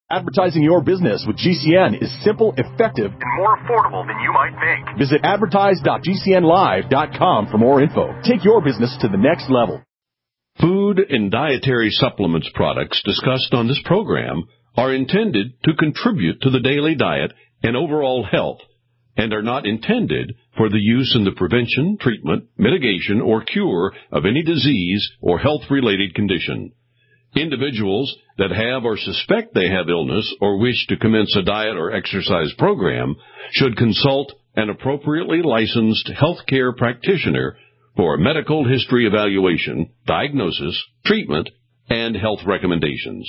Advertising your business with GCN is simple, effective, and more affordable than you might think. Visit advertise.gcnlive.com for more info. Take your business to the next level. Food and dietary supplements products discussed on this program are intended to contribute to the daily diet and overall health and are not intended for the use in the prevention, treatment, mitigation, or cure of any disease or health-related condition. Individuals that have or suspect they have illness or wish to commence a diet or exercise program should consult an appropriately licensed healthcare practitioner for a medical history evaluation, diagnosis, treatment, and health recommendations.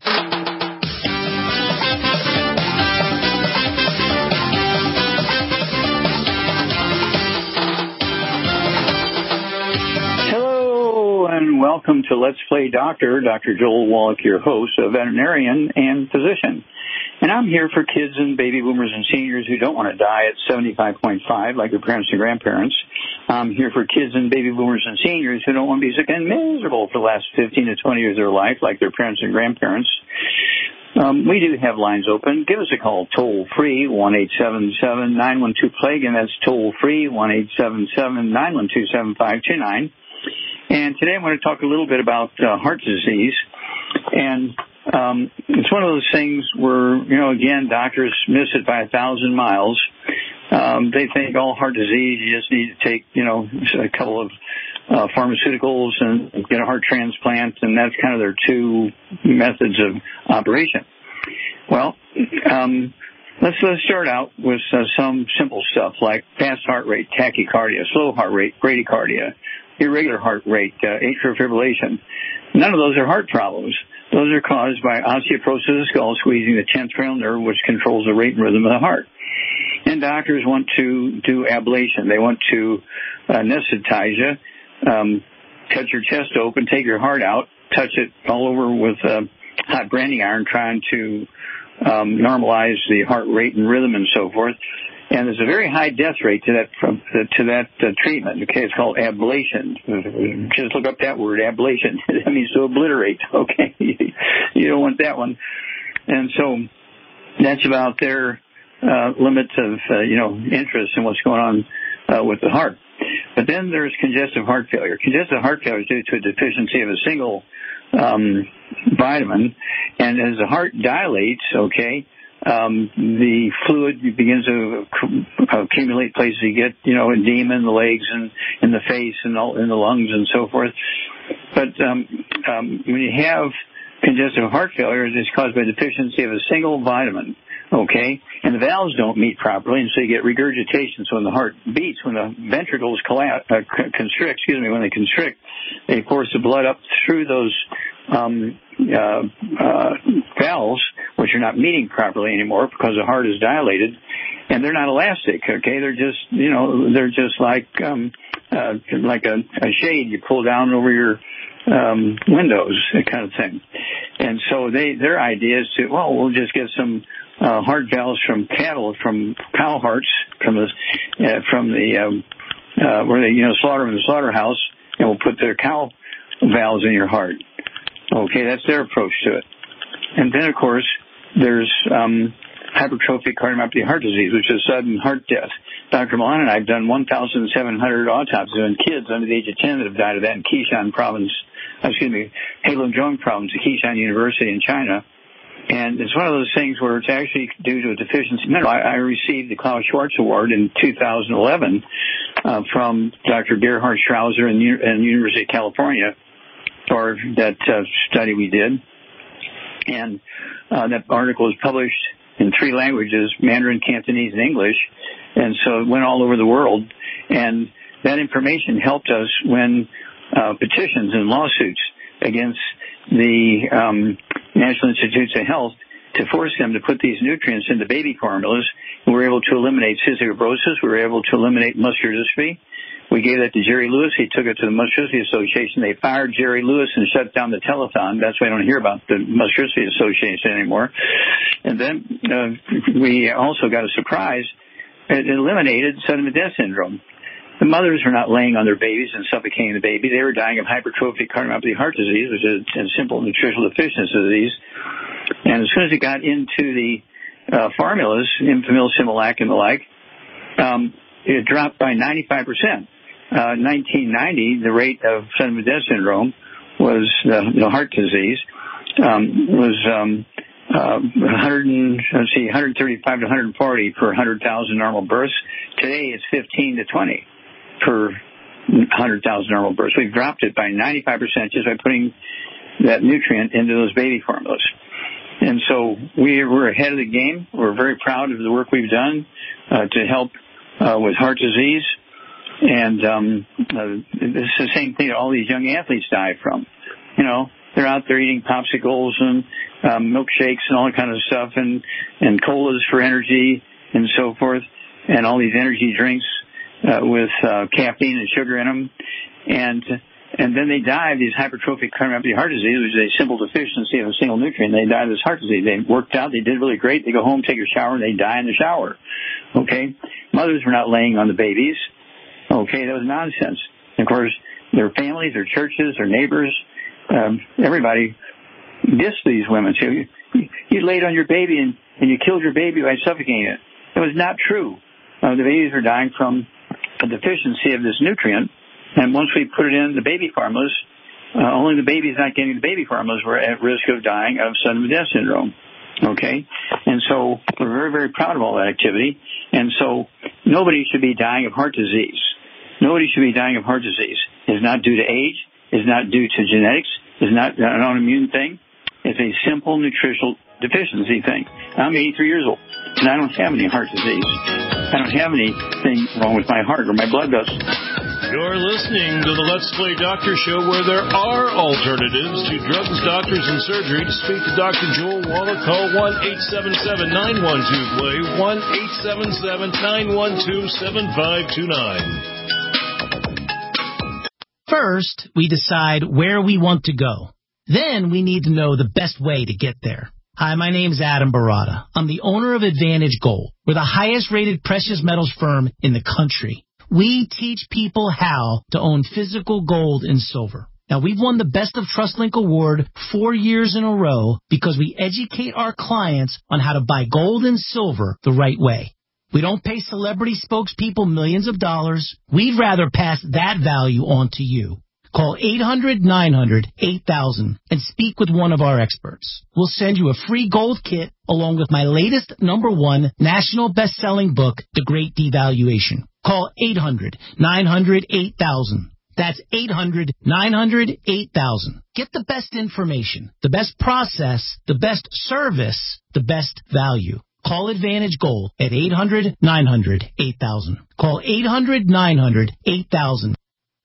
And welcome to Let's Play Doctor. Dr. Joel Wallach, your host, a veterinarian and physician. And I'm here for kids and baby boomers and seniors who don't want to die at 75.5 like their parents and grandparents. I'm here for kids and baby boomers and seniors who don't want to be sick and miserable for the last 15 to 20 years of their life like their parents and grandparents. We do have lines open. Give us a call toll-free, 1-877-912-PLAGUE, and that's toll-free, 1-877-912-7529. And today I'm going to talk a little bit about heart disease. And it's one of those things where, again, doctors miss it by 1,000 miles. They think all heart disease, you just need to take, a couple of pharmaceuticals and get a heart transplant, and that's kind of their two methods of operation. Well, let's start out with some simple stuff like fast heart rate, tachycardia, slow heart rate, bradycardia, irregular heart rate, atrial fibrillation. None of those are heart problems. Those are caused by osteoporosis of the skull, squeezing the 10th cranial nerve, which controls the rate and rhythm of the heart. And doctors want to do ablation. They want to anesthetize you, cut your chest open, take your heart out, touch it all over with hot branding iron, trying to normalize the heart rate and rhythm and so forth. And there's a very high death rate to that treatment. Okay, it's called ablation. Just look up that word, ablation. That means to obliterate. Okay, you don't want that one. And so that's about their limits of interest in what's going on with the heart. But then there's congestive heart failure. Congestive heart failure is due to a deficiency of a single vitamin, and as the heart dilates, the fluid begins to accumulate places. You get, edema in the legs and in the face and in the lungs and so forth. But when you have congestive heart failure, it's caused by deficiency of a single vitamin. Okay, and the valves don't meet properly, and so you get regurgitation. So when the heart beats, when the ventricles constrict, when they constrict, they force the blood up through those valves, which are not meeting properly anymore because the heart is dilated, and they're not elastic. Okay, they're just like a shade you pull down over your windows, that kind of thing. And so their idea is we'll just get some heart valves from cattle, from cow hearts, from the where they slaughter them in the slaughterhouse, and we'll put their cow valves in your heart. Okay, that's their approach to it. And then, of course, there's hypertrophic cardiomyopathy heart disease, which is sudden heart death. Dr. Milan and I have done 1,700 autopsies on kids under the age of 10 that have died of that in Heilongjiang province of Keishan University in China. And it's one of those things where it's actually due to a deficiency. I received the Klaus Schwartz Award in 2011 from Dr. Gerhard Strauser and the University of California for that study we did. And that article was published in 3 languages, Mandarin, Cantonese, and English. And so it went all over the world. And that information helped us win petitions and lawsuits against the National Institutes of Health to force them to put these nutrients into baby formulas. We were able to eliminate cystic fibrosis. We were able to eliminate muscular dystrophy. We gave that to Jerry Lewis. He took it to the Muscular Dystrophy Association. They fired Jerry Lewis and shut down the telethon. That's why I don't hear about the Muscular Dystrophy Association anymore. And then we also got a surprise. It eliminated sudden death syndrome. The mothers were not laying on their babies and suffocating the baby. They were dying of hypertrophic cardiomyopathy heart disease, which is a simple nutritional deficiency disease. And as soon as it got into the formulas, Enfamil, Similac, and the like, it dropped by 95%. 1990, the rate of sudden death syndrome was the heart disease was 135 to 140 per 100,000 normal births. Today, it's 15 to 20 per 100,000 normal births. We've dropped it by 95% just by putting that nutrient into those baby formulas. And so we're ahead of the game. We're very proud of the work we've done to help with heart disease. And this is the same thing that all these young athletes die from. You know, they're out there eating popsicles and milkshakes and all that kind of stuff, and colas for energy and so forth, and all these energy drinks with caffeine and sugar in them. And then they die of these hypertrophic cardiomyopathy heart disease, which is a simple deficiency of a single nutrient. They die of this heart disease. They worked out. They did really great. They go home, take a shower, and they die in the shower. Okay? Mothers were not laying on the babies. Okay? That was nonsense. And of course, their families, their churches, their neighbors, everybody dissed these women. So you laid on your baby and you killed your baby by suffocating it. It was not true. The babies were dying from a deficiency of this nutrient. And once we put it in the baby formulas, only the babies not getting the baby formulas were at risk of dying of sudden death syndrome. Okay? And so we're very, very proud of all that activity. And so nobody should be dying of heart disease. Nobody should be dying of heart disease. It's not due to age. It's not due to genetics. It's not an autoimmune thing. It's a simple nutritional deficiency thing. I'm 83 years old, and I don't have any heart disease. I don't have anything wrong with my heart or my blood vessels. You're listening to the Let's Play Doctor Show, where there are alternatives to drugs, doctors, and surgery. To speak to Dr. Joel Wallach, call 1-877-912-PLAY, 1-877-912-7529. First, we decide where we want to go. Then we need to know the best way to get there. Hi, my name is Adam Barata. I'm the owner of Advantage Gold. We're the highest rated precious metals firm in the country. We teach people how to own physical gold and silver. Now, we've won the Best of TrustLink Award 4 years in a row because we educate our clients on how to buy gold and silver the right way. We don't pay celebrity spokespeople millions of dollars. We'd rather pass that value on to you. Call 800-900-8000 and speak with one of our experts. We'll send you a free gold kit along with my latest #1 national best-selling book, The Great Devaluation. Call 800-900-8000. That's 800-900-8000. Get the best information, the best process, the best service, the best value. Call Advantage Gold at 800-900-8000. Call 800-900-8000.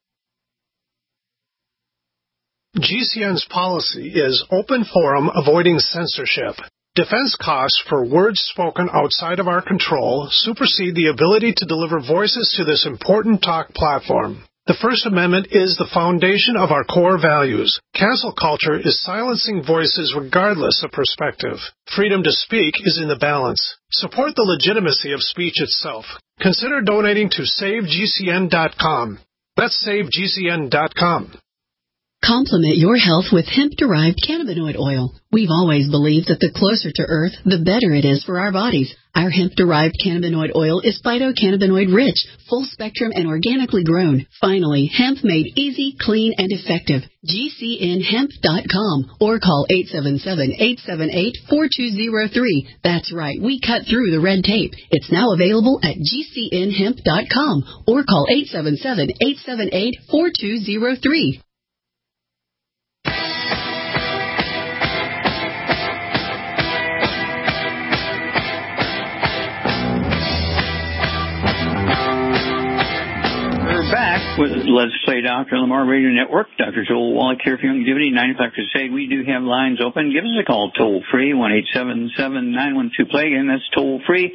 GCN's policy is open forum, avoiding censorship. Defense costs for words spoken outside of our control supersede the ability to deliver voices to this important talk platform. The First Amendment is the foundation of our core values. Cancel culture is silencing voices regardless of perspective. Freedom to speak is in the balance. Support the legitimacy of speech itself. Consider donating to SaveGCN.com. That's SaveGCN.com. Complement your health with hemp-derived cannabinoid oil. We've always believed that the closer to Earth, the better it is for our bodies. Our hemp-derived cannabinoid oil is phytocannabinoid-rich, full-spectrum, and organically grown. Finally, hemp made easy, clean, and effective. GCNhemp.com or call 877-878-4203. That's right, we cut through the red tape. It's now available at GCNhemp.com or call 877-878-4203. Back with Let's Play Dr. Lamar Radio Network. Dr. Joel Wallach here for Longevity 95 Crusade. We do have lines open. Give us a call toll free, 1-877-912-PLAY. Again, that's toll free,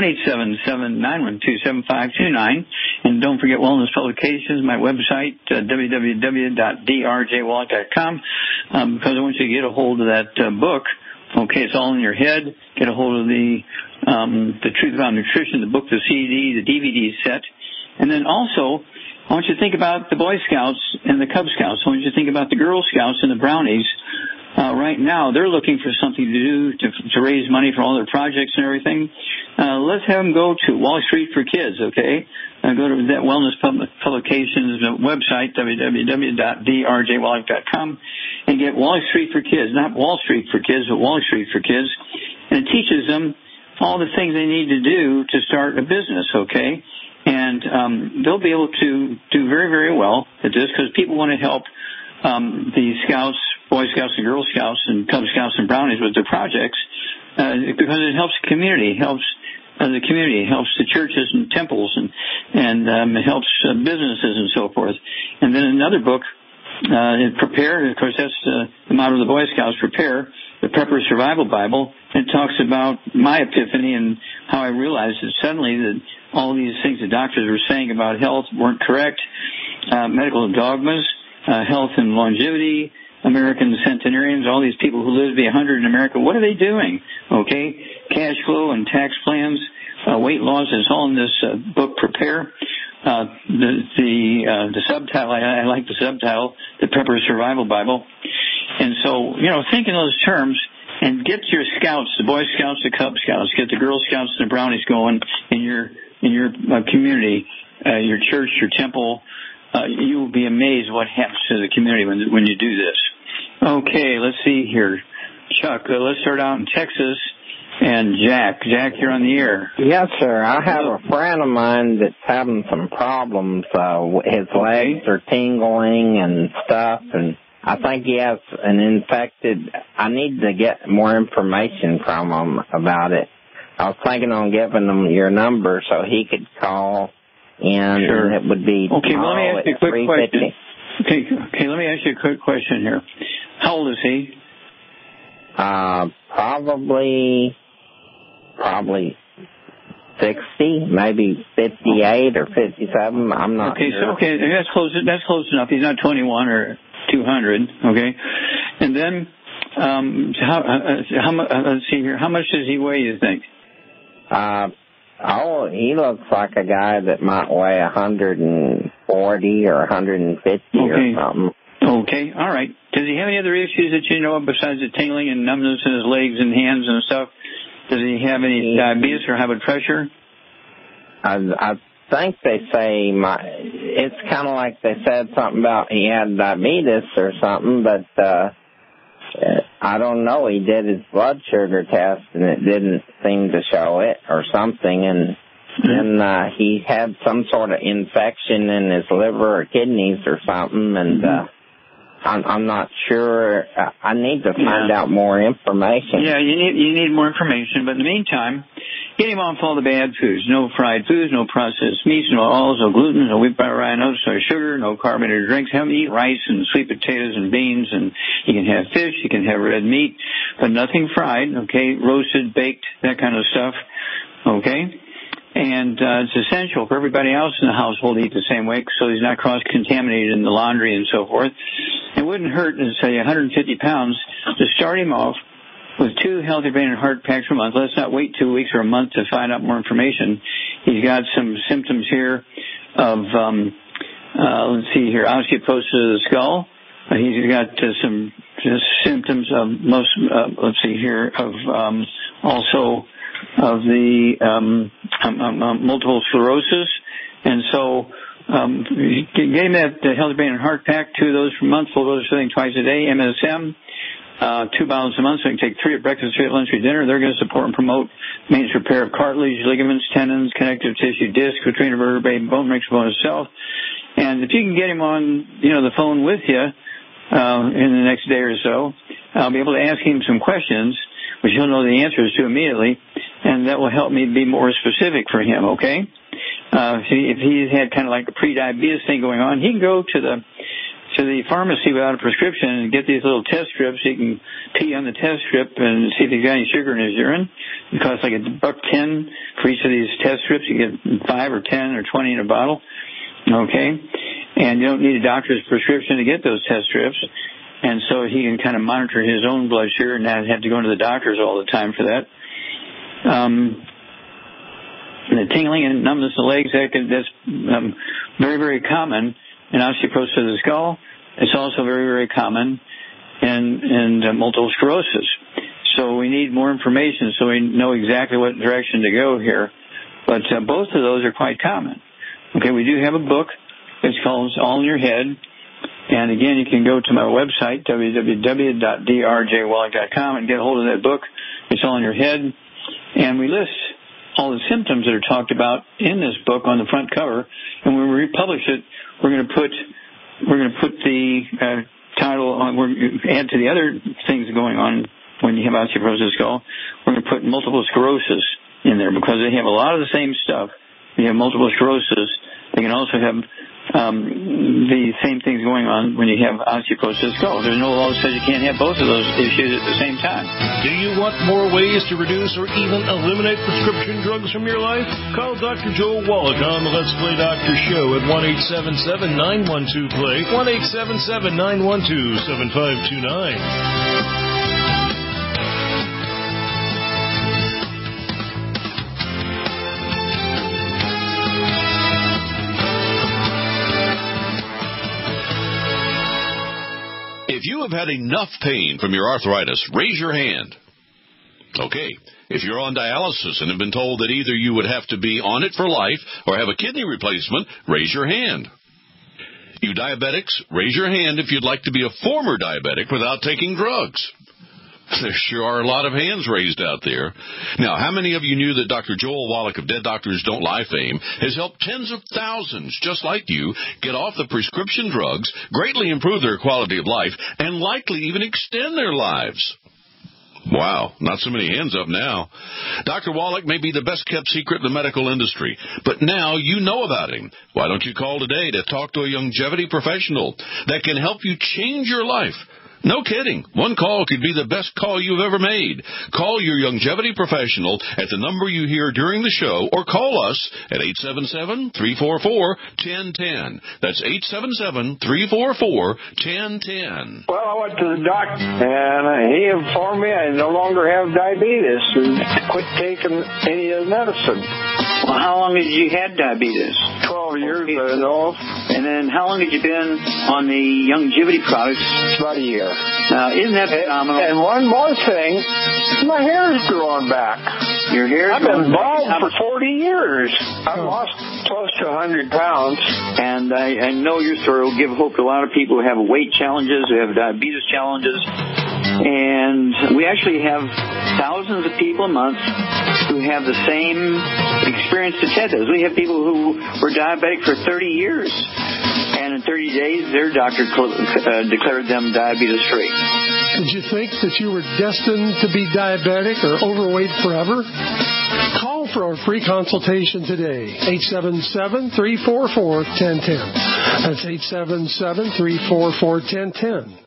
1-877-912-7529. And don't forget Wellness Publications, my website, www.drjwallach.com, because I want you to get a hold of that book. Okay, it's all in your head. Get a hold of the Truth About Nutrition, the book, the CD, the DVD set. And then also, I want you to think about the Boy Scouts and the Cub Scouts. I want you to think about the Girl Scouts and the Brownies. right now they're looking for something to do to raise money for all their projects and everything. Let's have them go to Wall Street for Kids, okay? Go to that Wellness Publications website, www.drjwallach.com, and get Wall Street for Kids. Not Wall Street for Kids, but Wall Street for Kids. And it teaches them all the things they need to do to start a business, okay? And they'll be able to do very, very well at this because people want to help the Scouts, Boy Scouts and Girl Scouts and Cub Scouts and Brownies with their projects because it helps the community, helps the churches and temples, and it helps businesses and so forth. And then another book, Prepare, of course that's the motto of the Boy Scouts, Prepare, the Prepper Survival Bible. It talks about my epiphany and how I realized that suddenly that all these things the doctors were saying about health weren't correct, medical dogmas, health and longevity, American centenarians, all these people who live to be 100 in America, what are they doing? Okay, cash flow and tax plans, weight loss, it's all in this book, Prepare. The subtitle, I like the subtitle, the Prepper Survival Bible. And so, think in those terms and get your scouts, the Boy Scouts, the Cub Scouts, get the Girl Scouts and the Brownies going in your community, your church, your temple. You will be amazed what happens to the community when you do this. Okay, let's see here. Chuck, let's start out in Texas. And Jack, you're on the air. Yes, sir. I have a friend of mine that's having some problems. His legs are tingling and stuff, and I think he has an infected. I need to get more information from him about it. I was thinking on giving him your number so he could call in, sure. And it would be okay. Well, let me ask you a quick 3:50. question. Okay, let me ask you a quick question here. How old is he? Probably 60, maybe 58 or 57. I'm not sure. Okay, that's close enough. He's not 21 or 200. Okay, and then let's see here. How much does he weigh? You think? He looks like a guy that might weigh 140 or 150 or something. Okay, all right. Does he have any other issues that you know of besides the tingling and numbness in his legs and hands and stuff? Does he have any diabetes or high blood pressure? I think they say it's kind of like they said something about he had diabetes or something, but I don't know. He did his blood sugar test and it didn't seem to show it or something, and then he had some sort of infection in his liver or kidneys or something, and I'm not sure. I need to find out more information. Yeah, you need more information. But in the meantime, get him off all the bad foods. No fried foods, no processed meats, no oils, no gluten, no wheat, rye, no sugar, no carbonated drinks. Have him eat rice and sweet potatoes and beans, and you can have fish, you can have red meat, but nothing fried, okay? Roasted, baked, that kind of stuff, okay? And it's essential for everybody else in the household to eat the same way so he's not cross-contaminated in the laundry and so forth. It wouldn't hurt to say 150 pounds to start him off with 2 Healthy Brain and Heart Packs per month. Let's not wait 2 weeks or a month to find out more information. He's got some symptoms here of, let's see here, osteoporosis of the skull. He's got some symptoms of also of the multiple sclerosis, and so get him that Healthy Brain and Heart Pack, 2 of those per month, full dose everything twice a day, MSM, 2 bottles a month, so you can take 3 at breakfast, 3 at lunch, 3 at dinner. They're going to support and promote maintenance repair of cartilage, ligaments, tendons, connective tissue, disc, between vertebrae, bone, mixed bone itself. And if you can get him on, the phone with you in the next day or so, I'll be able to ask him some questions, which he'll know the answers to immediately, and that will help me be more specific for him, okay? If he's had kind of like a pre-diabetes thing going on, he can go to the pharmacy without a prescription and get these little test strips. He can pee on the test strip and see if he's got any sugar in his urine. It costs like $1.10 for each of these test strips. You get 5 or 10 or 20 in a bottle, okay? And you don't need a doctor's prescription to get those test strips. And so he can kind of monitor his own blood sugar and not have to go into the doctors all the time for that. The tingling and numbness of the legs, that's very, very common in osteoporosis of the skull. It's also very, very common and multiple sclerosis. So we need more information so we know exactly what direction to go here. But both of those are quite common. Okay, we do have a book. It's called It's All in Your Head. And again, you can go to my website, www.drjwallach.com, and get a hold of that book. It's All in Your Head. And we list all the symptoms that are talked about in this book on the front cover. And when we republish it, we're going to put the title on. We're going to add to the other things going on when you have osteoporosis of the skull. We're going to put multiple sclerosis in there because they have a lot of the same stuff. They have multiple sclerosis. They can also have the same things going on when you have osteoporosis of the skull. There's no law that says you can't have both of those issues at the same time. Do you want more ways to reduce or even eliminate prescription drugs from your life? Call Dr. Joel Wallach on the Let's Play Doctor Show at 1-877-912-PLAY, 1-877-912-7529. If you have had enough pain from your arthritis, raise your hand. Okay. If you're on dialysis and have been told that either you would have to be on it for life or have a kidney replacement, raise your hand. You diabetics, raise your hand if you'd like to be a former diabetic without taking drugs. There sure are a lot of hands raised out there. Now, how many of you knew that Dr. Joel Wallach of Dead Doctors Don't Lie fame has helped tens of thousands just like you get off the prescription drugs, greatly improve their quality of life, and likely even extend their lives? Wow, not so many hands up now. Dr. Wallach may be the best-kept secret in the medical industry, but now you know about him. Why don't you call today to talk to a longevity professional that can help you change your life? No kidding. One call could be the best call you've ever made. Call your longevity professional at the number you hear during the show or call us at 877-344-1010. That's 877-344-1010. Well, I went to the doctor, and he informed me I no longer have diabetes and quit taking any of the medicine. Well, how long had you had diabetes? 12 years, I know. And then how long had you been on the longevity products? About a year. Now, isn't that phenomenal? And one more thing, my hair's growing back. Your hair's I've been bald back. for 40 years. I've lost close to 100 pounds. And I know your story will give hope to a lot of people who have weight challenges, who have diabetes challenges. And we actually have thousands of people a month who have the same experience that Ted does. We have people who were diabetic for 30 years. And in 30 days, their doctor declared them diabetes-free. Did you think that you were destined to be diabetic or overweight forever? Call for a free consultation today, 877-344-1010. That's 877-344-1010.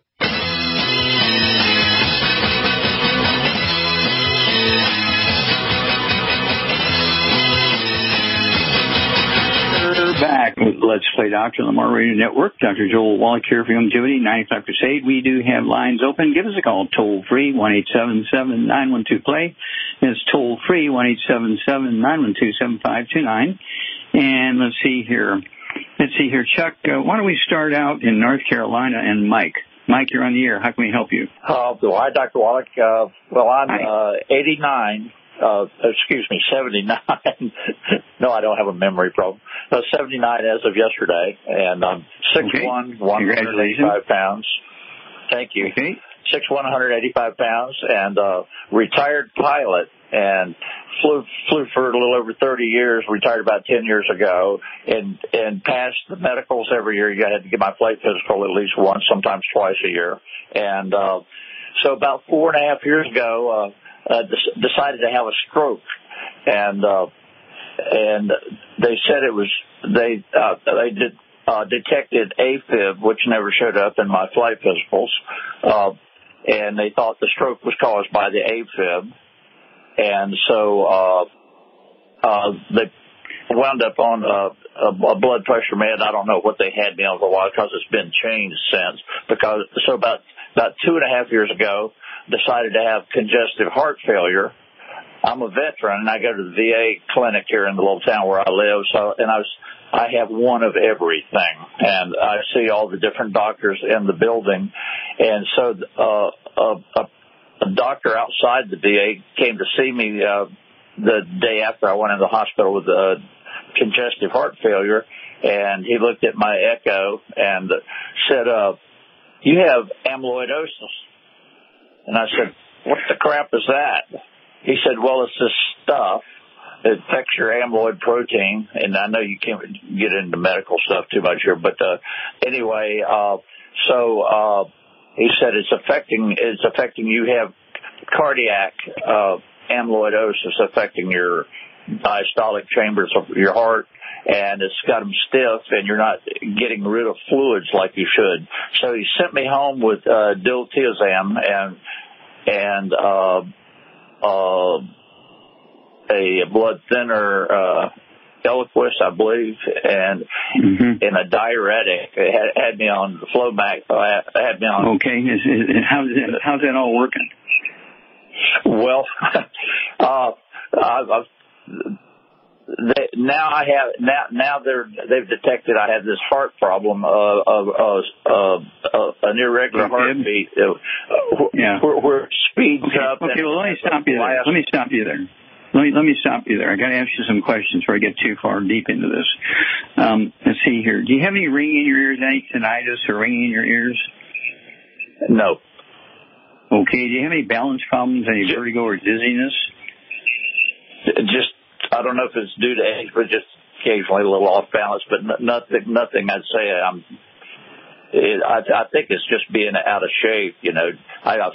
Back with Let's Play Doctor on the More Radio Network. Dr. Joel Wallach here for Longevity 95 Crusade. We do have lines open. Give us a call toll free, 1-877-912-PLAY. It's toll free, 1-877-912-7529. And let's see here, Chuck. Why don't we start out in North Carolina and Mike? Mike, you're on the air. How can we help you? Hi, Dr. Wallach. I'm 89. 79. No, I don't have a memory problem. 79 as of yesterday, and I'm 6'1", 185 pounds. Thank you. Okay. 6'1", 185 pounds, and retired pilot, and flew for a little over 30 years, retired about 10 years ago, and passed the medicals every year. You had to get my flight physical at least once, sometimes twice a year. And so about 4.5 years ago, decided to have a stroke, and they said it was they detected AFib, which never showed up in my flight physicals, and they thought the stroke was caused by the AFib, and so they wound up on a blood pressure med. I don't know what they had me on for a while because it's been changed since. So about 2.5 years ago, decided to have congestive heart failure. I'm a veteran, and I go to the VA clinic here in the little town where I live. I have one of everything, and I see all the different doctors in the building. And so a doctor outside the VA came to see me the day after I went into the hospital with congestive heart failure, and he looked at my echo and said, "You have amyloidosis." And I said, "What the crap is that?" He said, "Well, it's this stuff. It affects your amyloid protein." And I know you can't get into medical stuff too much here, but anyway, so he said it's affecting you have cardiac amyloidosis affecting your diastolic chambers of your heart, and it's got them stiff, and you're not getting rid of fluids like you should. So he sent me home with diltiazem and a blood thinner, Eliquis, I believe, and a diuretic. It had me on the Flomax. Had me on. Okay, how's that all working? Well, they've detected I have this heart problem of an irregular heartbeat where it speeds up. Okay, well, let me stop you there. Let me stop you there. I got to ask you some questions before I get too far deep into this. Let's see here. Do you have any ringing in your ears, any tinnitus or ringing in your ears? No. Okay. Do you have any balance problems, any vertigo or dizziness? Just, I don't know if it's due to age, but just occasionally a little off balance, but nothing I'd say I think it's just being out of shape, you know. Let's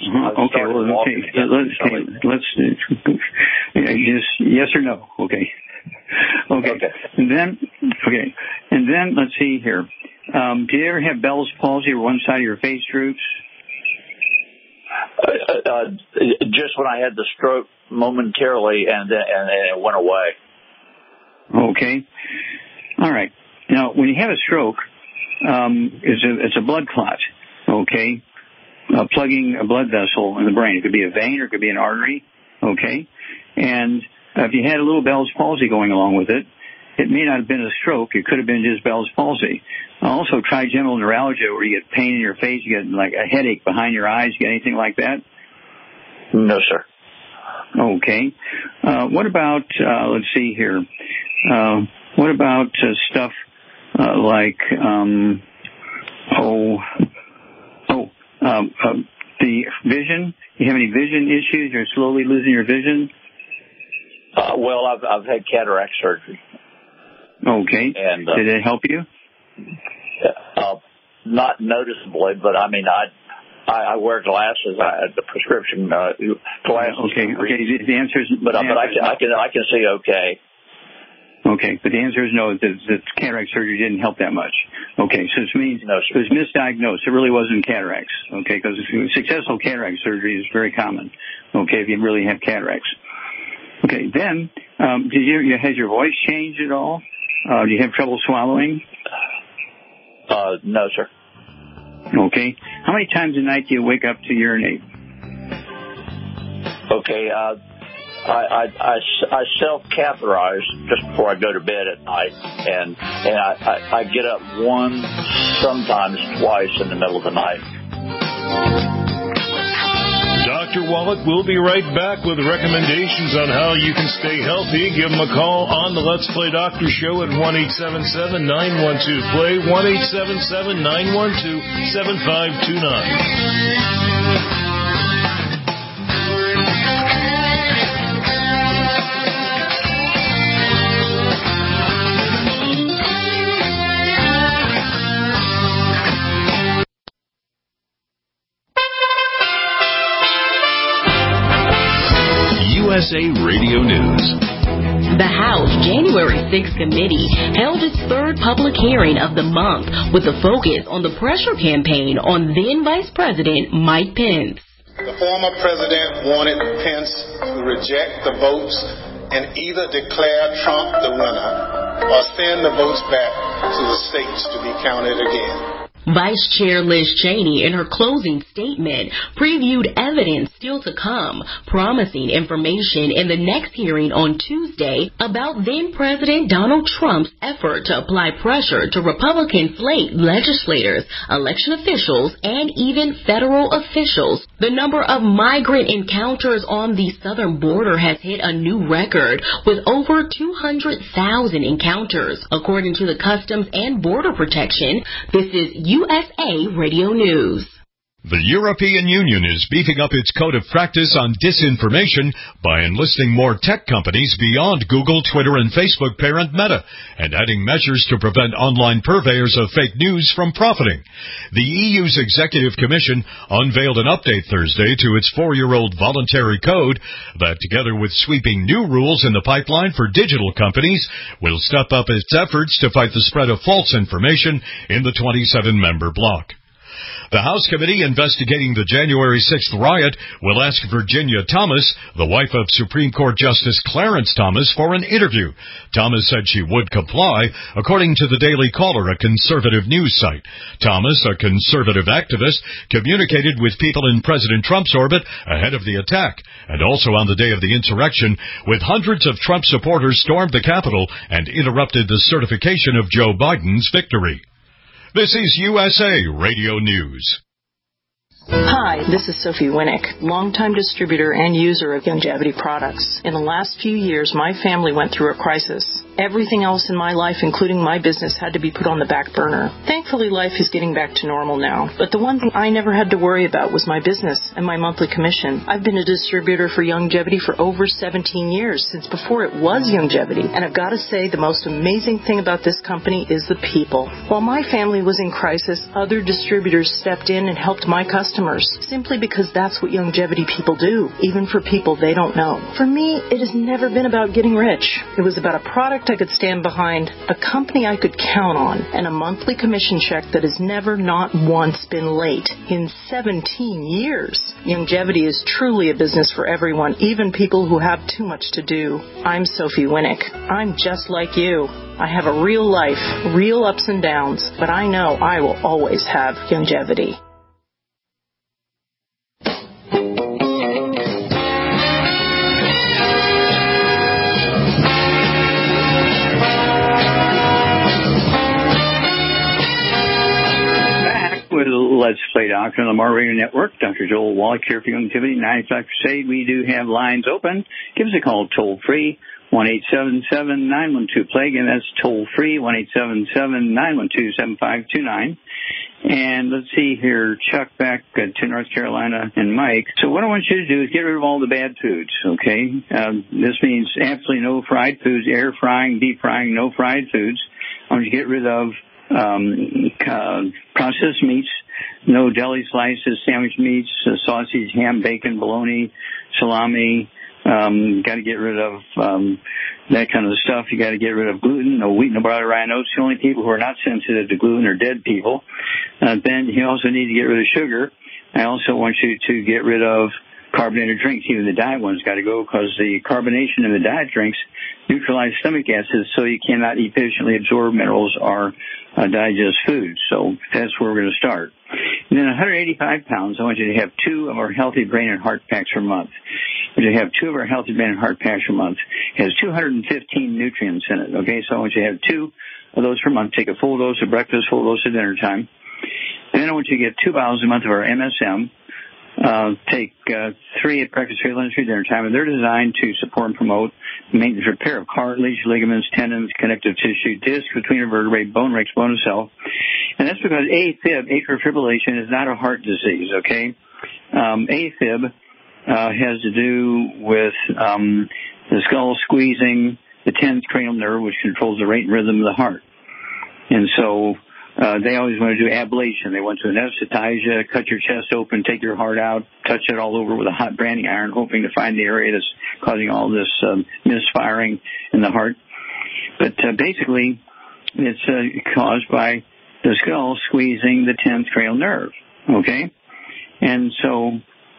just yes or no. Okay. And then let's see here. Do you ever have Bell's palsy or one side of your face droops? Just when I had the stroke momentarily, and it went away. Okay. All right. Now, when you have a stroke, it's a blood clot, okay, plugging a blood vessel in the brain. It could be a vein or it could be an artery, okay? And if you had a little Bell's palsy going along with it, it may not have been a stroke. It could have been just Bell's palsy. Also, trigeminal neuralgia, where you get pain in your face, you get like a headache behind your eyes. You get anything like that? No, sir. Okay. What about, let's see here, what about stuff like the vision? You have any vision issues? You're slowly losing your vision? Well, I've had cataract surgery. Okay. And did it help you? Not noticeably, but I mean, I wear glasses. I had the prescription glasses. Okay. The answer is, but I can see okay. Okay, but the answer is no. The cataract surgery didn't help that much. Okay, so it means it was misdiagnosed. It really wasn't cataracts. Okay, because successful cataract surgery is very common. Okay, if you really have cataracts. Okay, then has your voice changed at all? Do you have trouble swallowing? No, sir. Okay. How many times a night do you wake up to urinate? Okay. I self-catheterize just before I go to bed at night, and I get up once, sometimes twice in the middle of the night. Dr. Wallach will be right back with recommendations on how you can stay healthy. Give him a call on the Let's Play Doctor Show at 1-877-912-PLAY, 1-877-912-7529. USA Radio News. The House January 6th committee held its third public hearing of the month with a focus on the pressure campaign on then Vice President Mike Pence. The former president wanted Pence to reject the votes and either declare Trump the winner or send the votes back to the states to be counted again. Vice Chair Liz Cheney, in her closing statement, previewed evidence still to come, promising information in the next hearing on Tuesday about then-President Donald Trump's effort to apply pressure to Republican slate legislators, election officials, and even federal officials. The number of migrant encounters on the southern border has hit a new record, with over 200,000 encounters, according to the Customs and Border Protection. This is USA Radio News. The European Union is beefing up its code of practice on disinformation by enlisting more tech companies beyond Google, Twitter, and Facebook parent Meta, and adding measures to prevent online purveyors of fake news from profiting. The EU's Executive Commission unveiled an update Thursday to its 4-year-old voluntary code that, together with sweeping new rules in the pipeline for digital companies, will step up its efforts to fight the spread of false information in the 27-member bloc. The House committee investigating the January 6th riot will ask Virginia Thomas, the wife of Supreme Court Justice Clarence Thomas, for an interview. Thomas said she would comply, according to the Daily Caller, a conservative news site. Thomas, a conservative activist, communicated with people in President Trump's orbit ahead of the attack, and also on the day of the insurrection, with hundreds of Trump supporters stormed the Capitol and interrupted the certification of Joe Biden's victory. This is USA Radio News. Hi, this is Sophie Winnick, longtime distributor and user of Youngevity products. In the last few years, my family went through a crisis. Everything else in my life, including my business, had to be put on the back burner. Thankfully, life is getting back to normal now. But the one thing I never had to worry about was my business and my monthly commission. I've been a distributor for Youngevity for over 17 years, since before it was Youngevity. And I've got to say, the most amazing thing about this company is the people. While my family was in crisis, other distributors stepped in and helped my customers, simply because that's what Youngevity people do, even for people they don't know. For me, it has never been about getting rich. It was about a product I could stand behind, a company I could count on, and a monthly commission check that has never, not once, been late in 17 years. Youngevity is truly a business for everyone, even people who have too much to do. I'm Sophie Winnick. I'm just like you. I have a real life, real ups and downs, but I know I will always have Youngevity. Let's Play Doctor on the Lamar Radio Network. Dr. Joel Wallach here for Youngevity 95 Crusade. We do have lines open. Give us a call toll free, 1-877-912-PLAY. Again, that's toll free, 1-877-912-7529. And let's see here, Chuck back to North Carolina and Mike. So what I want you to do is get rid of all the bad foods, okay? This means absolutely no fried foods, air frying, deep frying, no fried foods. I want you to get rid of processed meats, no deli slices, sandwich meats, sausage, ham, bacon, bologna, salami. Got to get rid of that kind of stuff. You got to get rid of gluten, no wheat, no barley, rye, and oats. The only people who are not sensitive to gluten are dead people. Then you also need to get rid of sugar. I also want you to get rid of carbonated drinks. Even the diet ones got to go, because the carbonation in the diet drinks neutralize stomach acids, so you cannot efficiently absorb minerals or digest food. So that's where we're going to start. And then 185 pounds, I want you to have 2 of our Healthy Brain and Heart Packs per month. If you have 2 of our Healthy Brain and Heart Packs per month, it has 215 nutrients in it. Okay, so I want you to have 2 of those per month. Take a full dose at breakfast, full dose at dinner time. And then I want you to get 2 bottles a month of our MSM. Take 3 at breakfast, 3 at lunch, 3 at dinner time, and they're designed to support and promote maintenance repair of cartilage, ligaments, tendons, connective tissue, disc between the vertebrae, bone, rakes, bone cell. And that's because AFib, atrial fibrillation, is not a heart disease, okay? AFib has to do with the skull squeezing the 10th cranial nerve, which controls the rate and rhythm of the heart. And so they always want to do ablation. They want to anesthetize you, cut your chest open, take your heart out, touch it all over with a hot branding iron, hoping to find the area that's causing all this misfiring in the heart. But basically, it's caused by the skull squeezing the 10th cranial nerve, okay? And so,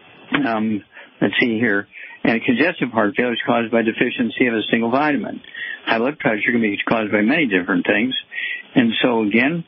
let's see here. And congestive heart failure is caused by deficiency of a single vitamin. High blood pressure can be caused by many different things. And so, again,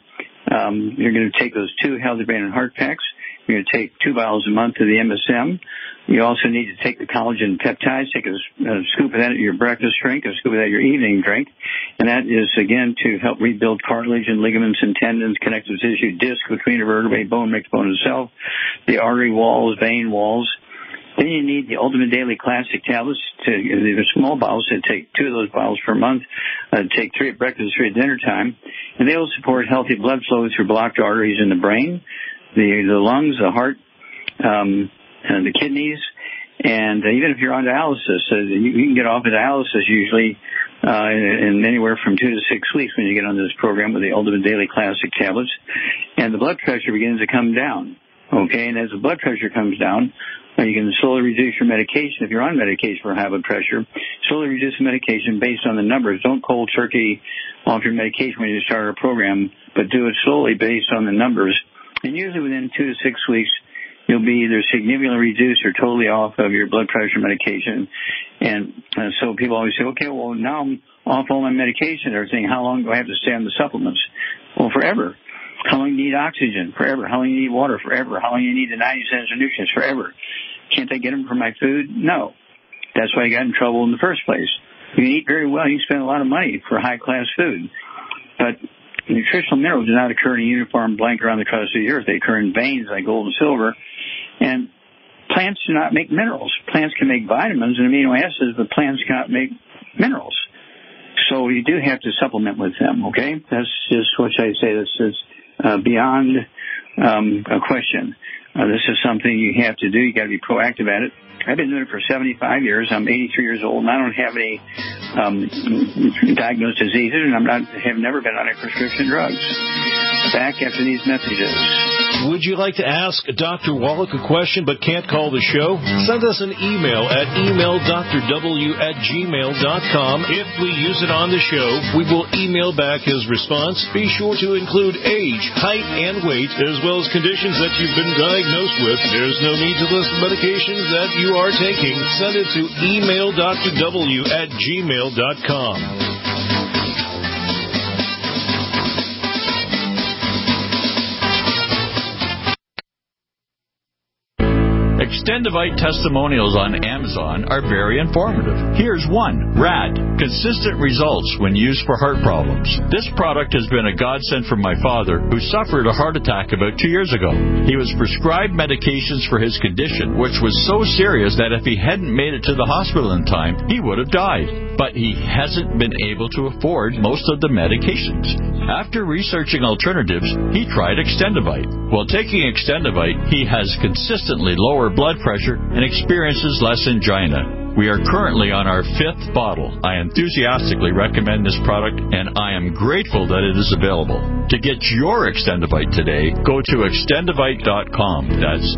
You're going to take those 2 Healthy Brain and Heart Packs. You're going to take 2 vials a month of the MSM. You also need to take the collagen peptides. Take a scoop of that at your breakfast drink, a scoop of that at your evening drink. And that is, again, to help rebuild cartilage and ligaments and tendons, connective tissue, disc between the vertebrae, bone mixed bone itself, the artery walls, vein walls. Then you need the Ultimate Daily Classic tablets. They're small bottles, so take 2 of those bottles per month. Take 3 at breakfast, 3 at dinner time. And they will support healthy blood flow through blocked arteries in the brain, the lungs, the heart, and the kidneys. And even if you're on dialysis, you can get off of dialysis usually in anywhere from 2 to 6 weeks when you get onto this program with the Ultimate Daily Classic tablets. And the blood pressure begins to come down. Okay, and as the blood pressure comes down, you can slowly reduce your medication. If you're on medication for high blood pressure, slowly reduce the medication based on the numbers. Don't cold turkey off your medication when you start a program, but do it slowly based on the numbers. And usually within 2 to 6 weeks, you'll be either significantly reduced or totally off of your blood pressure medication. And so people always say, okay, well, now I'm off all my medication. They're saying, how long do I have to stay on the supplements? Well, forever. How long do you need oxygen? Forever. How long do you need water? Forever. How long do you need the 90 essential nutrients? Forever. Can't I get them from my food? No. That's why I got in trouble in the first place. You can eat very well. You can spend a lot of money for high-class food. But nutritional minerals do not occur in a uniform blanket around the crust of the earth. They occur in veins like gold and silver. And plants do not make minerals. Plants can make vitamins and amino acids, but plants cannot make minerals. So you do have to supplement with them, okay? That's just what I say. This is beyond a question. This is something you have to do. You got to be proactive at it. I've been doing it for 75 years. I'm 83 years old, and I don't have any diagnosed diseases, and have never been on any prescription drugs. Back after these messages. Would you like to ask Dr. Wallach a question but can't call the show? Send us an email at emaildrw@gmail.com. If we use it on the show, we will email back his response. Be sure to include age, height, and weight, as well as conditions that you've been diagnosed with. There's no need to list medications that you are taking. Send it to emaildrw@gmail.com. Extendivite testimonials on Amazon are very informative. Here's one. RAD. Consistent results when used for heart problems. This product has been a godsend for my father, who suffered a heart attack about 2 years ago. He was prescribed medications for his condition, which was so serious that if he hadn't made it to the hospital in time, he would have died. But he hasn't been able to afford most of the medications. After researching alternatives, he tried Extendivite. While taking Extendivite, he has consistently lower blood pressure and experiences less angina. We are currently on our 5th bottle. I enthusiastically recommend this product, and I am grateful that it is available. To get your Extendivite today, go to extendivite.com. That's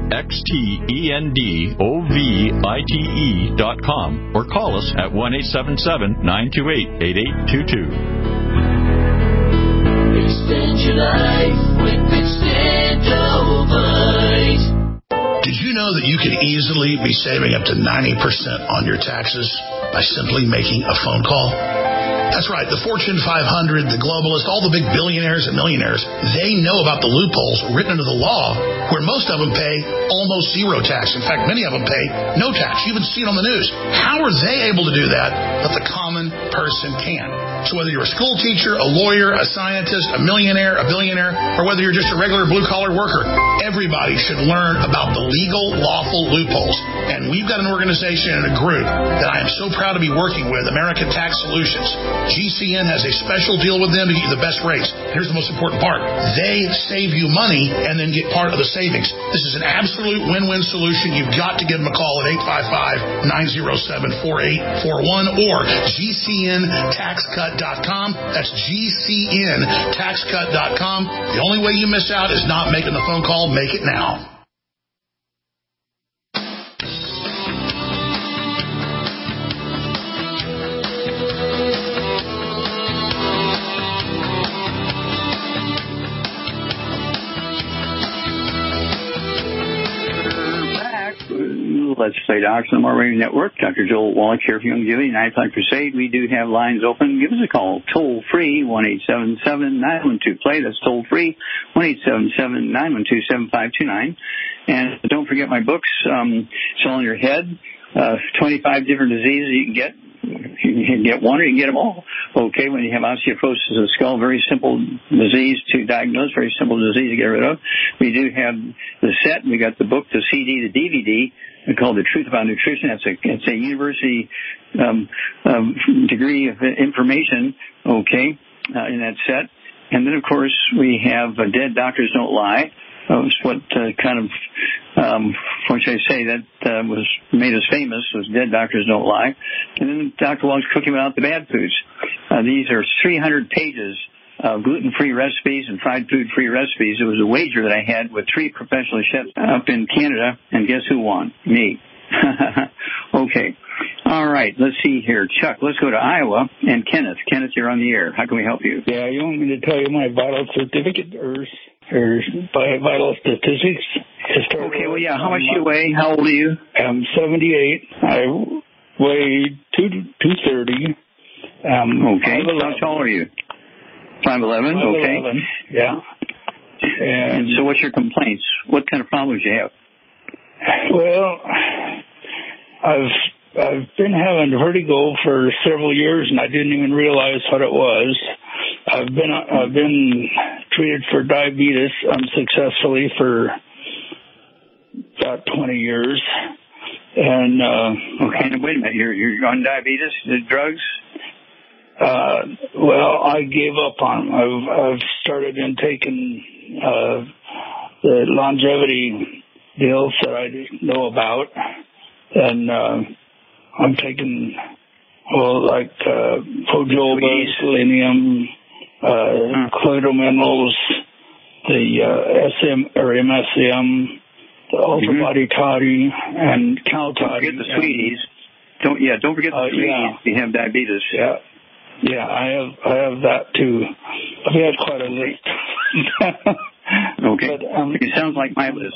XTENDOVITE.com, or call us at 1-877-928-8822. Extend your life with Extendovite. Did you know that you could easily be saving up to 90% on your taxes by simply making a phone call? That's right. The Fortune 500, the globalists, all the big billionaires and millionaires, they know about the loopholes written into the law where most of them pay almost zero tax. In fact, many of them pay no tax. You even see it on the news. How are they able to do that the common person can? So whether you're a school teacher, a lawyer, a scientist, a millionaire, a billionaire, or whether you're just a regular blue-collar worker, everybody should learn about the legal, lawful loopholes. And we've got an organization and a group that I am so proud to be working with, American Tax Solutions. GCN has a special deal with them to get you the best rates. Here's the most important part. They save you money and then get part of the savings. This is an absolute win-win solution. You've got to give them a call at 855-907-4841 or GCNTaxCut.com. That's GCNTaxCut.com. The only way you miss out is not making the phone call. Make it now. Let's Play Docs on the More Radio Network. Dr. Joel Wallach here for Youngevity, 9-5 Crusade. We do have lines open. Give us a call, toll-free, 1-877-912-PLAY. That's toll-free, 1-877-912-7529. And don't forget my books, It's All in Your Head, 25 different diseases you can get. You can get one or you can get them all. Okay, when you have osteoporosis of the skull, very simple disease to diagnose, very simple disease to get rid of. We do have the set. We got the book, the CD, the DVD, called The Truth About Nutrition. It's a university degree of information, okay, in that set. And then, of course, we have Dead Doctors Don't Lie. It's what what should I say, that was made us famous, was Dead Doctors Don't Lie. And then Dr. Wallach's Cooking Without the Bad Foods. These are 300 pages of gluten-free recipes and fried food-free recipes. It was a wager that I had with 3 professional chefs up in Canada, and guess who won? Me. Okay. All right. Let's see here. Chuck, let's go to Iowa. And Kenneth. Kenneth, you're on the air. How can we help you? Yeah, you want me to tell you my vital certificate or by vital statistics? Okay, well, yeah. How much do you weigh? How old are you? I'm 78. I weigh 230. Okay. How tall are you? 5'11"? Okay. 5'11", yeah. And so what's your complaints? What kind of problems do you have? Well, I've been having vertigo for several years, and I didn't even realize what it was. I've been treated for diabetes unsuccessfully for about 20 years. And okay, now wait a minute. You're on diabetes drugs? Well, I gave up on them. I've started in taking the longevity deals that I know about, and I'm taking Projoba, selenium, colloidal minerals, the MSM, the Ultra Body Toddy, and Cal Toddy. Don't forget the sweeties. Don't forget the sweeties. Yeah. If you have diabetes. Yeah, I have that too. I've had quite a list. Okay. But, it sounds like my list.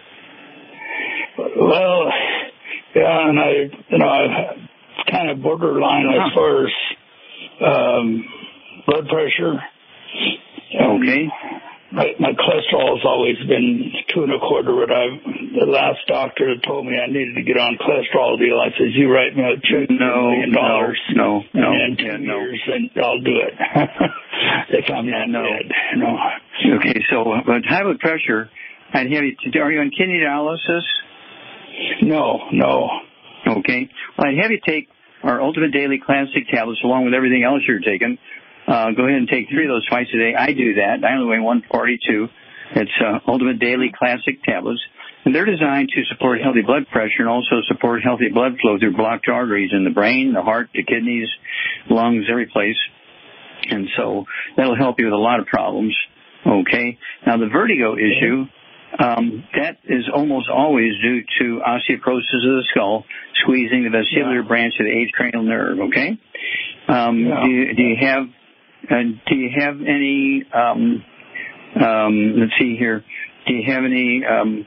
Well, yeah, and I'm kind of borderline as far as blood pressure. Okay. My cholesterol has always been 2.25. The last doctor told me I needed to get on cholesterol deal. I said, "You write me a check $1 million. No. And in 2 years, and I'll do it." If I'm not dead. No. Okay, so but high blood pressure, I'd have you. Are you on kidney dialysis? No. Okay. Well, I'd have you take our Ultimate Daily Classic tablets along with everything else you're taking. Go ahead and take 3 of those twice a day. I do that. I only weigh 142. It's Ultimate Daily Classic tablets. And they're designed to support healthy blood pressure and also support healthy blood flow through blocked arteries in the brain, the heart, the kidneys, lungs, every place. And so that'll help you with a lot of problems. Okay. Now, the vertigo issue, that is almost always due to osteoporosis of the skull, squeezing the vestibular branch of the eighth cranial nerve. Okay. Do you have any? Let's see here. Do you have any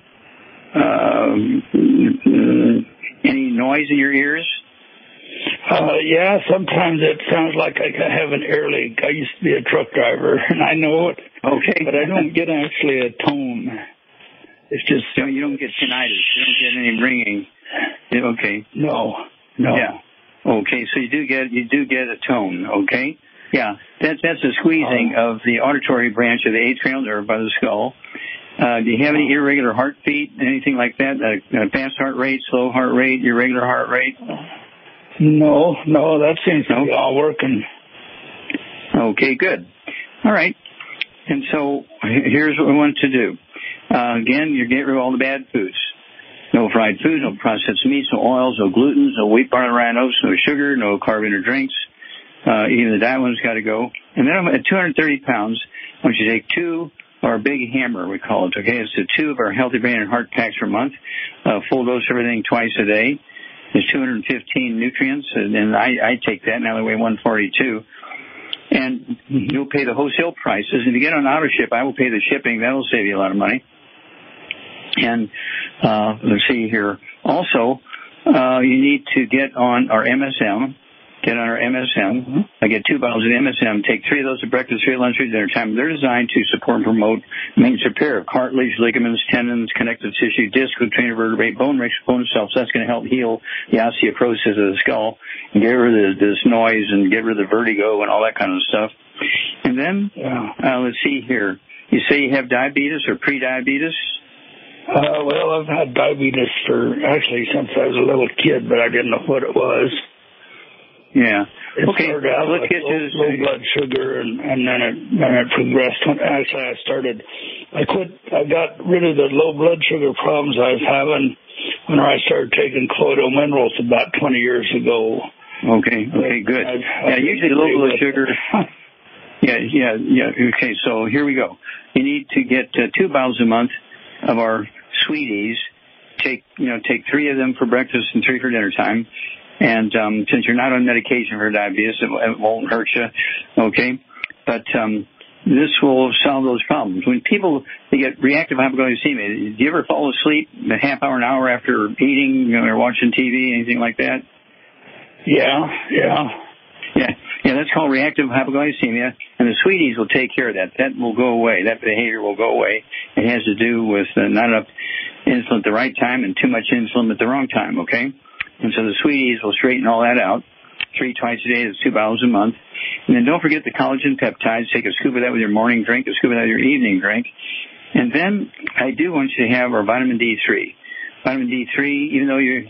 noise in your ears? Yeah, sometimes it sounds like I have an ear leak. I used to be a truck driver, and I know it. Okay. But I don't get actually a tone. It's just... you don't get tinnitus. You don't get any ringing. Okay. No. Yeah. Okay, so you do get a tone, okay? Yeah, that's a squeezing of the auditory branch of the eighth cranial nerve by the skull. Do you have any irregular heartbeat, anything like that? Fast heart rate, slow heart rate, irregular heart rate? No, that seems to be all working. Okay, good. All right. And so here's what we want to do. Again, you're getting rid of all the bad foods. No fried food, no processed meats, no oils, no gluten, no wheat, barley, rye, and oats, no sugar, no carbonated drinks. Even the diet one's got to go. And then at 230 pounds, I want you to take 2, or a big hammer, we call it, okay? It's 2 of our Healthy Brain and Heart packs per month. Full dose of everything twice a day. There's 215 nutrients, and I take that, and I only weigh 142. And you'll pay the wholesale prices. If you get on auto ship, I will pay the shipping. That'll save you a lot of money. And let's see here. Also, you need to get on our MSM. Get on our MSM. I get 2 bottles of MSM. Take 3 of those at breakfast, 3 at lunch, 3 at dinner time. They're designed to support and promote maintenance repair of cartilage, ligaments, tendons, connective tissue, disc, trainer vertebrae, bone cells. That's going to help heal the osteoporosis of the skull and get rid of this noise and get rid of the vertigo and all that kind of stuff. And then, let's see here. You say you have diabetes or pre-diabetes? Well, I've had diabetes since I was a little kid, but I didn't know what it was. Yeah. It started out with low blood sugar, and then it progressed. I got rid of the low blood sugar problems I was having when I started taking colloidal minerals about 20 years ago. Okay, good. Usually low blood sugar. Okay, so here we go. You need to get 2 bottles a month of our Sweeties. Take 3 of them for breakfast and 3 for dinner time. And since you're not on medication for diabetes, it won't hurt you, okay? But this will solve those problems. When people get reactive hypoglycemia, do you ever fall asleep a half hour, an hour after eating or watching TV, anything like that? Yeah, that's called reactive hypoglycemia, and the Sweeties will take care of that. That will go away. That behavior will go away. It has to do with not enough insulin at the right time and too much insulin at the wrong time, okay? And so the Sweeties will straighten all that out. 3 twice a day, that's 2 bottles a month. And then don't forget the collagen peptides. Take a scoop of that with your morning drink, a scoop of that with your evening drink. And then I do want you to have our vitamin D3. Vitamin D3, even though you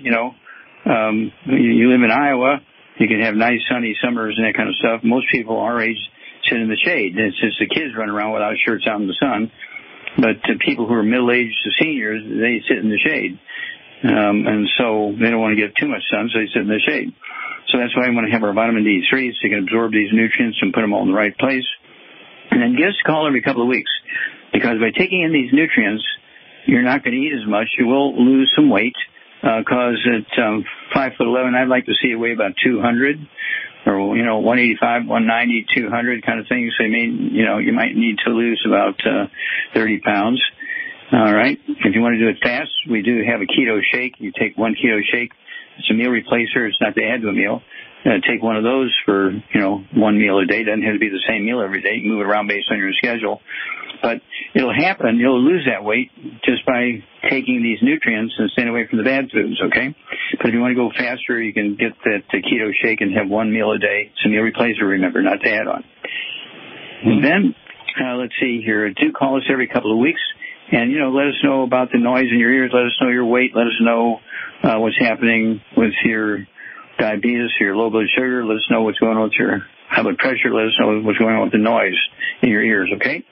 live in Iowa, you can have nice sunny summers and that kind of stuff. Most people our age sit in the shade. It's just the kids running around without shirts out in the sun. But people who are middle-aged to seniors, they sit in the shade. And so they don't want to get too much sun, so they sit in the shade. So that's why I want to have our vitamin D3 so you can absorb these nutrients and put them all in the right place. And then give us a call every couple of weeks, because by taking in these nutrients, you're not going to eat as much. You will lose some weight, because at 5'11", I'd like to see you weigh about 200 or 185, 190, 200 kind of thing. So you might need to lose about 30 pounds. All right. If you want to do it fast, we do have a keto shake. You take 1 keto shake. It's a meal replacer. It's not to add to a meal. Take one of those for, 1 meal a day. It doesn't have to be the same meal every day. You can move it around based on your schedule. But it'll happen. You'll lose that weight just by taking these nutrients and staying away from the bad foods, okay? But if you want to go faster, you can get that keto shake and have 1 meal a day. It's a meal replacer, remember, not to add on. And then, let's see here. Do call us every couple of weeks. And, let us know about the noise in your ears. Let us know your weight. Let us know what's happening with your diabetes, your low blood sugar. Let us know what's going on with your high blood pressure. Let us know what's going on with the noise in your ears, okay?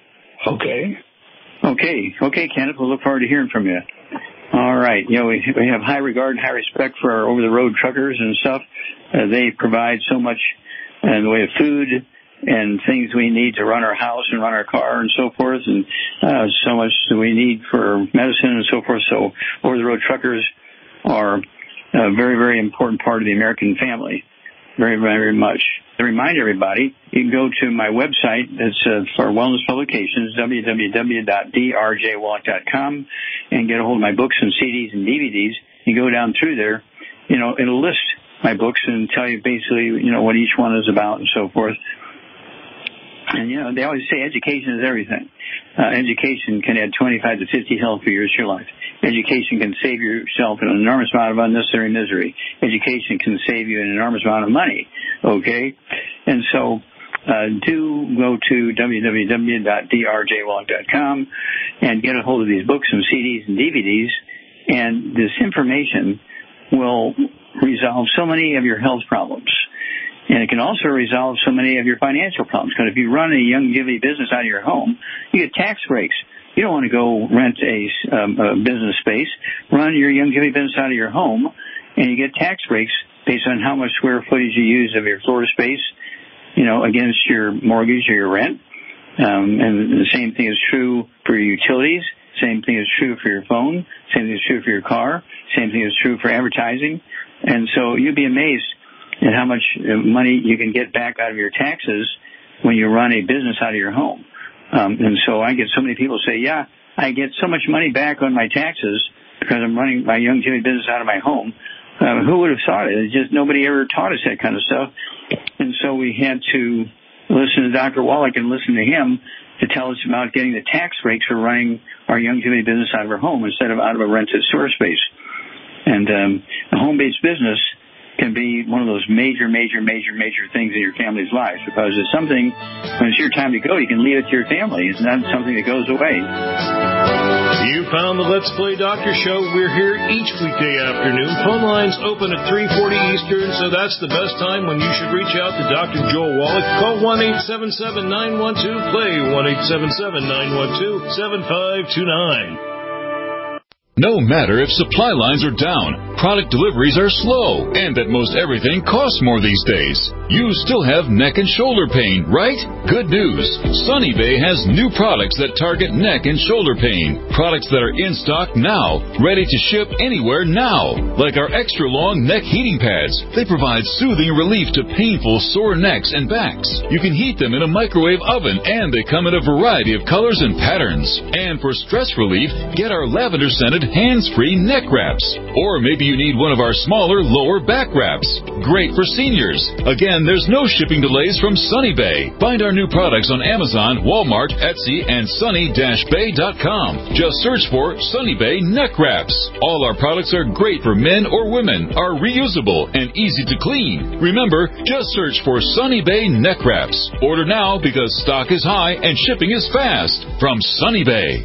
Okay, Kenneth. We'll look forward to hearing from you. All right. We have high regard and high respect for our over-the-road truckers and stuff. They provide so much in the way of food and things we need to run our house and run our car and so forth, and so much that we need for medicine and so forth. So over-the-road truckers are a very, very important part of the American family, very, very much. To remind everybody, you can go to my website. It's for Wellness Publications, www.drjwallach.com, and get a hold of my books and CDs and DVDs. You go down through there, it'll list my books and tell you basically, what each one is about and so forth. And, they always say education is everything. Education can add 25 to 50 healthy years to your life. Education can save yourself an enormous amount of unnecessary misery. Education can save you an enormous amount of money, okay? And so do go to www.drjwallach.com and get a hold of these books and CDs and DVDs, and this information will resolve so many of your health problems. And it can also resolve so many of your financial problems. Because if you run a Youngevity business out of your home, you get tax breaks. You don't want to go rent a business space. Run your Youngevity business out of your home, and you get tax breaks based on how much square footage you use of your floor space, against your mortgage or your rent. And the same thing is true for your utilities. Same thing is true for your phone. Same thing is true for your car. Same thing is true for advertising. And so you'd be amazed at how much money you can get back out of your taxes when you run a business out of your home. And so I get so many people say, yeah, I get so much money back on my taxes because I'm running my Youngevity business out of my home. who would have thought it? It's just nobody ever taught us that kind of stuff. And so we had to listen to Dr. Wallach and listen to him to tell us about getting the tax breaks for running our Youngevity business out of our home instead of out of a rented storage space. And a home-based business can be one of those major things in your family's life, because it's something, when it's your time to go, you can leave it to your family. It's not something that goes away. You found the Let's Play Doctor Show. We're here each weekday afternoon. Phone lines open at 3:40 Eastern, so that's the best time when you should reach out to Dr. Joel Wallach. Call 1-877-912-PLAY, 1-877-912-7529. No matter if supply lines are down, product deliveries are slow, and that most everything costs more these days, you still have neck and shoulder pain, right? Good news. Sunny Bay has new products that target neck and shoulder pain. Products that are in stock now, ready to ship anywhere now. Like our extra long neck heating pads. They provide soothing relief to painful sore necks and backs. You can heat them in a microwave oven, and they come in a variety of colors and patterns. And for stress relief, get our lavender scented hands-free neck wraps. Or maybe you need one of our smaller lower back wraps. Great for seniors. Again, there's no shipping delays from Sunny Bay. Find our new products on Amazon, Walmart, Etsy, and sunny-bay.com. Just search for Sunny Bay neck wraps. All our products are great for men or women, are reusable, and easy to clean. Remember, just search for Sunny Bay neck wraps. Order now because stock is high and shipping is fast. From Sunny Bay.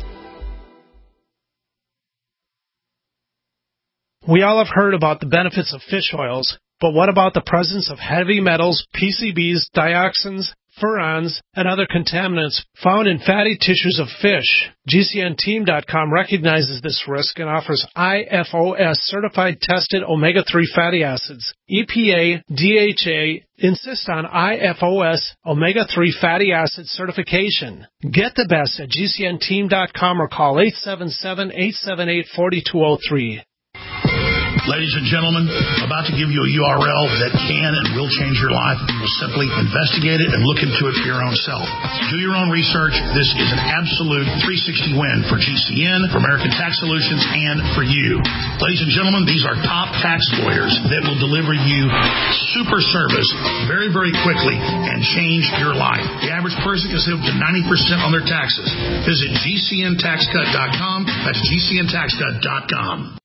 We all have heard about the benefits of fish oils, but what about the presence of heavy metals, PCBs, dioxins, furans, and other contaminants found in fatty tissues of fish? GCNteam.com recognizes this risk and offers IFOS certified tested omega-3 fatty acids. EPA, DHA insist on IFOS omega-3 fatty acid certification. Get the best at GCNteam.com or call 877-878-4203. Ladies and gentlemen, about to give you a URL that can and will change your life. You will simply investigate it and look into it for your own self. Do your own research. This is an absolute 360 win for GCN, for American Tax Solutions, and for you. Ladies and gentlemen, these are top tax lawyers that will deliver you super service very, very quickly and change your life. The average person can save up to 90% on their taxes. Visit GCNTaxCut.com. That's GCNTaxCut.com.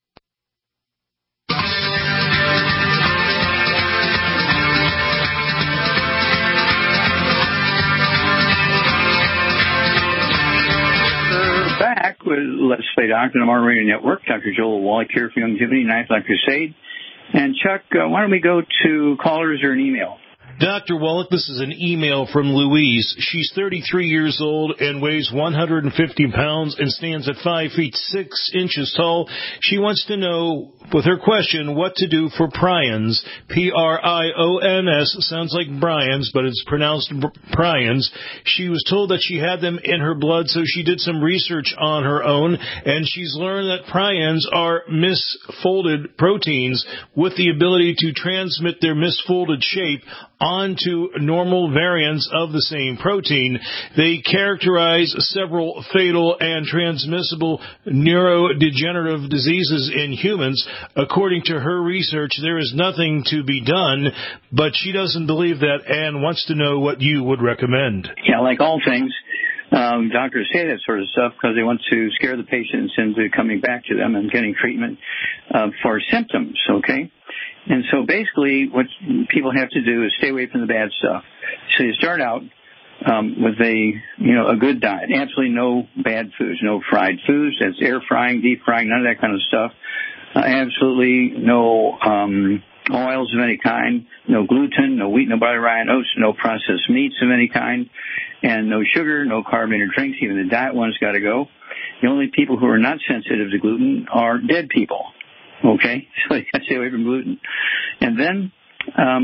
Back with Let's Play Doctor on our radio network. Dr. Joel Wallach here for Youngevity, Ninth Life Crusade. And Chuck, why don't we go to callers or an email? Dr. Wallach, this is an email from Louise. She's 33 years old and weighs 150 pounds and stands at 5 feet 6 inches tall. She wants to know, with her question, what to do for prions. Prions. Sounds like Brian's, but it's pronounced prions. She was told that she had them in her blood, so she did some research on her own, and she's learned that prions are misfolded proteins with the ability to transmit their misfolded shape onto normal variants of the same protein. They characterize several fatal and transmissible neurodegenerative diseases in humans. According to her research, there is nothing to be done, but she doesn't believe that and wants to know what you would recommend. Yeah, like all things, doctors say that sort of stuff because they want to scare the patients into coming back to them and getting treatment for symptoms, okay? And so basically what people have to do is stay away from the bad stuff. So you start out with a good diet. Absolutely no bad foods, no fried foods. That's air frying, deep frying, none of that kind of stuff. Absolutely no oils of any kind, no gluten, no wheat, no barley, rye, and oats, no processed meats of any kind, and no sugar, no carbonated drinks. Even the diet one's got to go. The only people who are not sensitive to gluten are dead people. Okay, so you got to stay away from gluten. And then at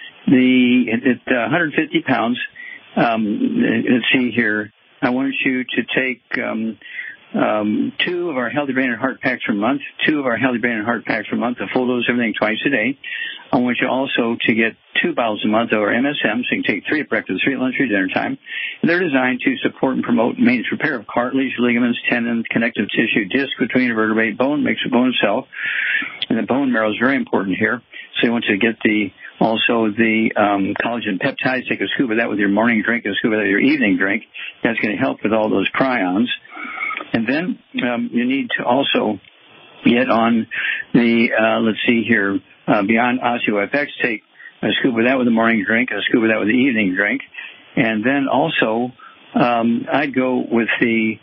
150 pounds, let's see here, I want you to take 2 of our Healthy Brain and Heart Packs per month, 2 of our Healthy Brain and Heart Packs per month, a full dose of everything twice a day. I want you also to get 2 bottles a month of our MSM, so you can take 3 at breakfast, 3 at lunch, 3 at dinner time. And they're designed to support and promote maintenance repair of cartilage, ligaments, tendons, connective tissue, disc between your vertebrae, bone, makes a bone cell. And the bone marrow is very important here. So you want to get the collagen peptides, take a scoop of that with your morning drink, a scoop of that with your evening drink. That's going to help with all those prions. And then you need to also get on the, Beyond OsteoFX, take a scoop of that with the morning drink, a scoop of that with the evening drink. And then also I'd go with the,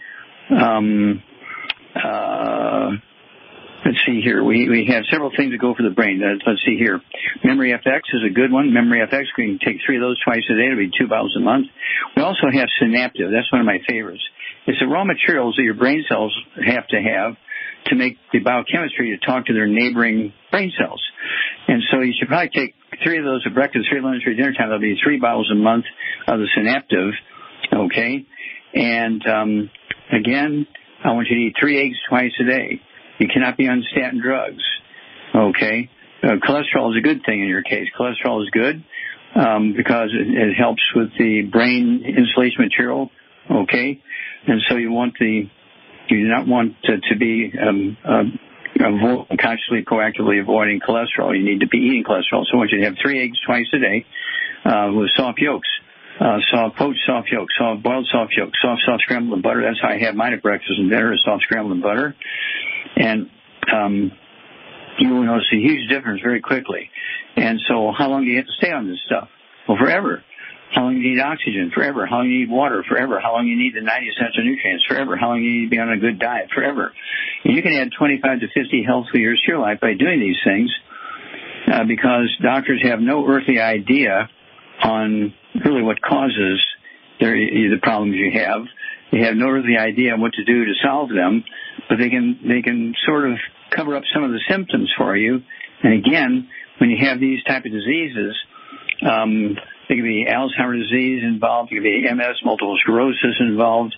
let's see here. We have several things that go for the brain. Let's see here. Memory FX is a good one. Memory FX, we can take 3 of those twice a day. It'll be 2 bottles a month. We also have Synaptive. That's one of my favorites. It's the raw materials that your brain cells have to make the biochemistry to talk to their neighboring brain cells. And so you should probably take 3 of those at breakfast, 3 at lunch, 3 at dinner time. That'll be 3 bottles a month of the Synaptive. Okay? And again, I want you to eat 3 eggs twice a day. You cannot be on statin drugs. Okay? Cholesterol is a good thing in your case. Cholesterol is good because it helps with the brain insulation material. Okay? And so you do not want to be consciously, proactively avoiding cholesterol. You need to be eating cholesterol. So I want you to have 3 eggs twice a day with soft yolks. Poached soft yolks, boiled soft yolks, soft scrambled in butter. That's how I have mine at breakfast and dinner, is soft scrambled in butter. And you will notice a huge difference very quickly. And so how long do you have to stay on this stuff? Well, forever. How long do you need oxygen? Forever. How long do you need water? Forever. How long do you need the 90 essential nutrients? Forever. How long do you need to be on a good diet? Forever. And you can add 25 to 50 healthful years to your life by doing these things because doctors have no earthly idea on really what causes the problems you have. They have no earthly idea what to do to solve them, but they can sort of cover up some of the symptoms for you. And again, when you have these type of diseases, there could be Alzheimer's disease involved. There could be MS, multiple sclerosis involved.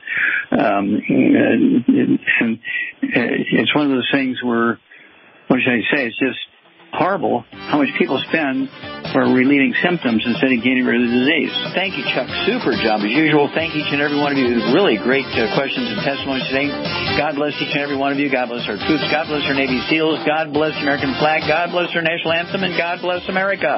It's one of those things where, what should I say, it's just horrible how much people spend for relieving symptoms instead of getting rid of the disease. Thank you, Chuck. Super job as usual. Thank each and every one of you. Really great questions and testimonies today. God bless each and every one of you. God bless our troops. God bless our Navy SEALs. God bless the American flag. God bless our national anthem. And God bless America.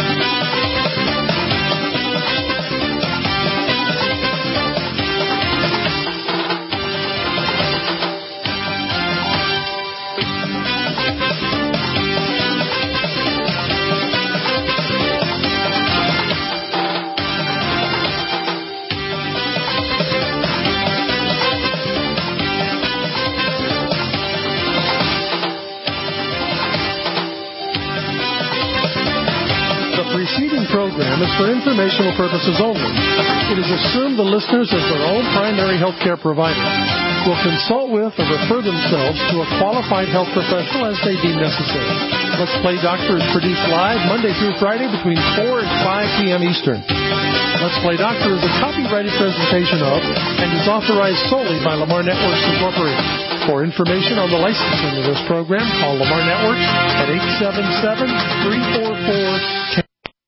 Program is for informational purposes only. It is assumed the listeners, as their own primary health care provider, will consult with or refer themselves to a qualified health professional as they deem necessary. Let's Play Doctor is produced live Monday through Friday between 4 and 5 p.m. Eastern. Let's Play Doctor is a copyrighted presentation of and is authorized solely by Lamar Networks Incorporated. For information on the licensing of this program, call Lamar Networks at 877-344-10.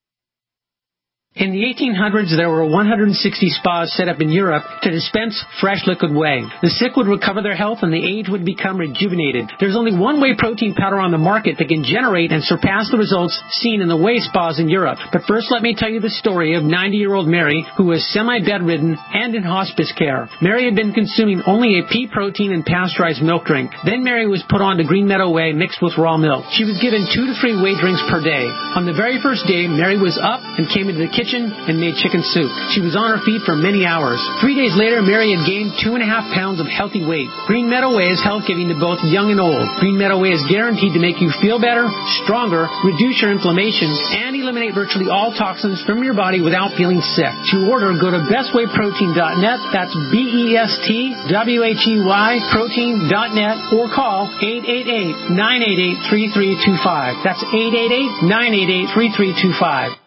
In the 1800s, there were 160 spas set up in Europe to dispense fresh liquid whey. The sick would recover their health and the aged would become rejuvenated. There's only one whey protein powder on the market that can generate and surpass the results seen in the whey spas in Europe. But first, let me tell you the story of 90-year-old Mary, who was semi-bedridden and in hospice care. Mary had been consuming only a pea protein and pasteurized milk drink. Then Mary was put on to Green Meadow Whey mixed with raw milk. She was given 2 to 3 whey drinks per day. On the very first day, Mary was up and came into the kitchen and made chicken soup. She was on her feet for many hours. 3 days later, Mary had gained 2.5 pounds of healthy weight. Green Meadow Whey is health-giving to both young and old. Green Meadow Whey is guaranteed to make you feel better, stronger, reduce your inflammation, and eliminate virtually all toxins from your body without feeling sick. To order, go to bestwayprotein.net. That's BESTWHEY protein.net or call 888-988-3325. That's 888-988-3325.